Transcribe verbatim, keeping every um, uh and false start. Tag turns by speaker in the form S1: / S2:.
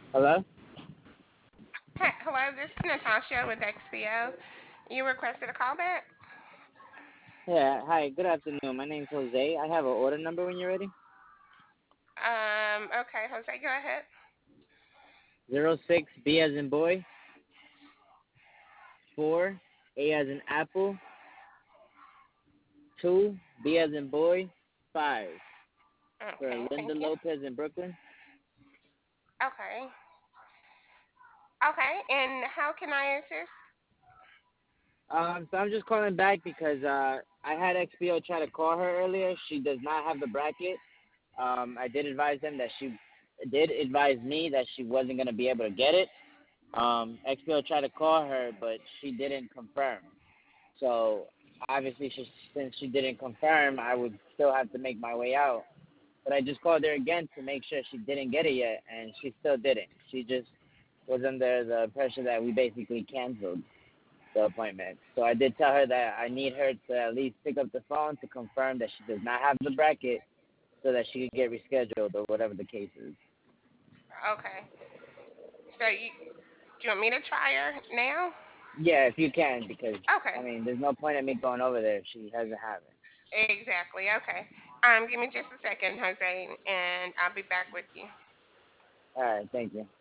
S1: Hello?
S2: Hi, hello, this is Natasha with X P O. You requested a callback?
S1: Yeah, hi, good afternoon. My name's Jose. I have an order number when you're ready.
S2: Um, okay, Jose, go ahead.
S1: Zero six B as in boy, four, A as in apple, two, B as in boy, five. For
S2: Okay,
S1: Linda
S2: thank you.
S1: Lopez in Brooklyn.
S2: Okay, okay, and how can I assist?
S1: Um, so I'm just calling back because uh, I had X P O try to call her earlier. She does not have the bracket. Um, I did advise them that she did advise me that she wasn't going to be able to get it. Um, X P O tried to call her, but she didn't confirm. So obviously, she, since she didn't confirm, I would still have to make my way out. But I just called her again to make sure she didn't get it yet, and she still didn't. She just was under the pressure that we basically canceled the appointment. So I did tell her that I need her to at least pick up the phone to confirm that she does not have the bracket so that she could get rescheduled or whatever the case is.
S2: Okay, so you, do you want me to try her now?
S1: Yeah, if you can, because I
S2: Okay,
S1: mean, there's no point in me going over there if she doesn't have it.
S2: exactly, okay. Um, give me just a second, Jose, and I'll be back with you.
S1: All right, thank you.